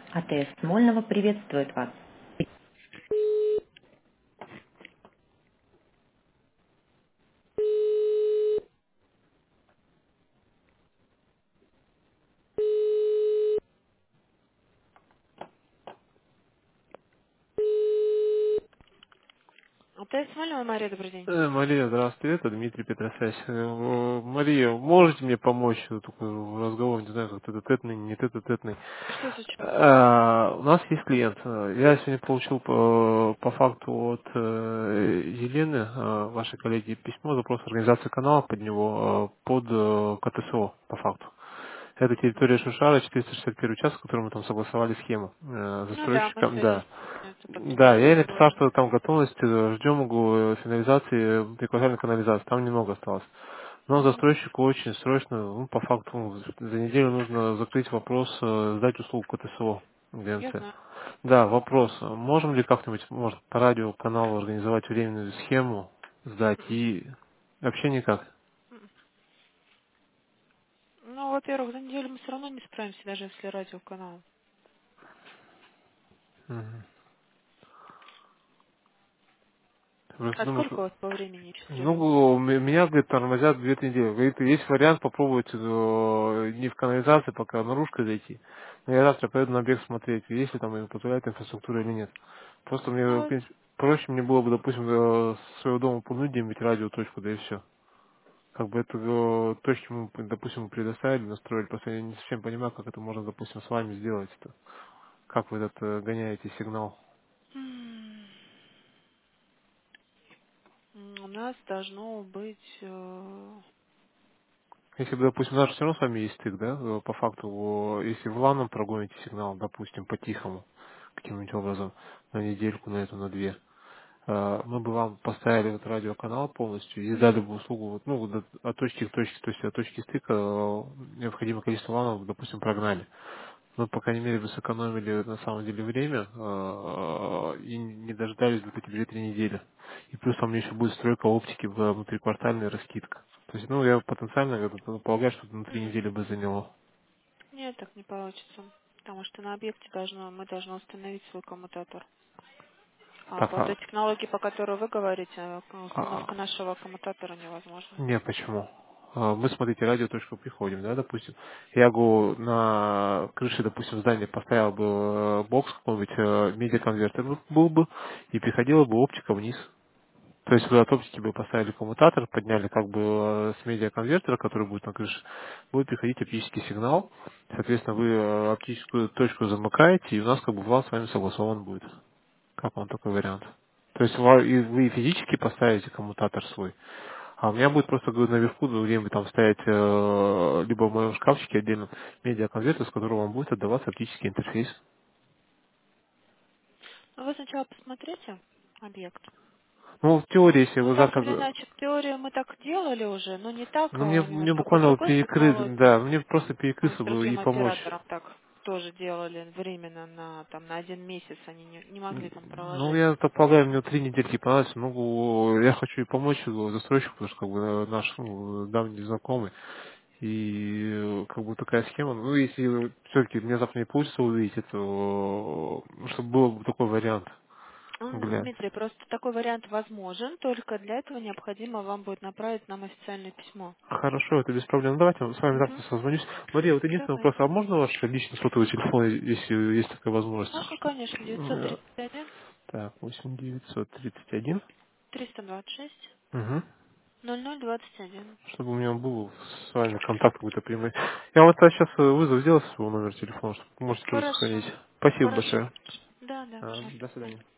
АТС Смольного приветствует вас. АТС Смольного, Мария, добрый день. Мария, здравствуйте, это Дмитрий Петросясь. Мария, можете мне помочь? Только разговор, не знаю, как тет-а-тетный, не тет-а-тетный. Что случилось? У нас есть клиент. Я сегодня получил по факту от Елены, вашей коллеги, письмо, запрос организации канала под него, под КТСО, по факту. Это территория Шушара, 461 участок, в котором мы там согласовали схему Ну да, мы застройщиком, сегодня да. это Да, подписали я ей договор. написал, что там готовность, ждем финализации прикладной канализации, там немного осталось. Но Мгм. застройщику очень срочно, ну, по факту, за неделю нужно закрыть вопрос, сдать услугу КТСО Я ГМЦ. знаю. Да, вопрос, можем ли как-нибудь, может, по радиоканалу организовать временную схему, сдать и вообще никак? Ну, во-первых, за неделю мы все равно не справимся, даже если радиоканал. Мгм. Просто А думаю, сколько что у вас по времени требуется? ну, меня, говорит, тормозят 2-3 недели. Говорит, есть вариант попробовать не в канализации, пока наружкой зайти. Но я завтра поеду на бег смотреть, есть ли там ему позволяет инфраструктура или нет. Просто мне, Ну в вот. принципе, проще мне было бы, допустим, с своего дома пнуть где-нибудь радиоточку, да и все. Как бы это точки мы, допустим, мы предоставили, настроили. Просто я не совсем понимаю, как это можно, допустим, с вами сделать. -то. Как вы этот гоняете сигнал. У нас должно быть... Если бы, допустим, у нас все равно с вами есть стык, да, по факту, если в ланом прогоните сигнал, допустим, по-тихому, каким-нибудь образом, на недельку, на эту, на две, мы бы вам поставили вот радиоканал полностью и дали бы услугу вот, ну, вот от точки к точке, то есть от точки стыка необходимое количество ланов, допустим, прогнали. Мы, по крайней мере, бы сэкономили на самом деле время и не дождались вот эти 2-3 недели. И плюс там еще будет стройка оптики внутриквартальная раскидка. То есть, ну, я потенциально полагаю, что это на 3 недели бы заняло. Нет, так не получится. Потому что на объекте мы должны установить свой коммутатор. А Так, по той технологии, по которой вы говорите, а, установка нашего коммутатора невозможна. не, почему? Мы, смотрите, радиоточку приходим, да, допустим. Я бы на крыше, допустим, здания поставил бы бокс какой-нибудь, медиаконвертер был бы, и приходила бы оптика вниз. То есть вы от оптики бы поставили коммутатор, подняли как бы с медиаконвертера, который будет на крыше, будет приходить оптический сигнал. Соответственно, вы оптическую точку замыкаете, и у нас как бы план с вами согласован будет. Как вам такой вариант? То есть и вы физически поставите коммутатор свой, а у меня будет просто говорю, наверху, ну, где-нибудь там стоять, либо в моем шкафчике отдельно медиаконвертер, с которого вам будет отдаваться оптический интерфейс. Но вы сначала посмотрите объект. Ну, в теории, если Ну, вы так или заказ... иначе, в теории мы так делали уже, но не так, Ну, а мне немножко по буквально вот другой перекрыть, технологии. да, мне просто Мы перекрыться с бы и другим помочь. оператором так тоже делали временно на 1 месяц. Они не могли там Ну, проложить. я так полагаю, мне 3 недельки понадобится. Ну, я хочу и помочь застройщику, потому что как бы наш давний знакомый. И как бы такая схема. Ну, если все-таки мне завтра не получится увидеть это, чтобы был бы такой вариант. Глянь. Дмитрий, просто такой вариант возможен, только для этого необходимо вам будет направить нам официальное письмо. Хорошо, это без проблем. Ну, давайте с вами завтра Угу. созвонюсь. Мария, вот единственный вопрос. А Давайте. можно ваш личный сотовый телефон, если есть такая возможность? Можно, конечно, Э, 931 Так, 8931. 326 Угу. 0021. Чтобы у меня был с вами контакт какой-то прямой. Я вот сейчас вызов сделал с своего номера телефона, чтобы можете тоже Хорошо. сохранить. Спасибо Хорошо. большое. Да, да, пожалуйста. До свидания.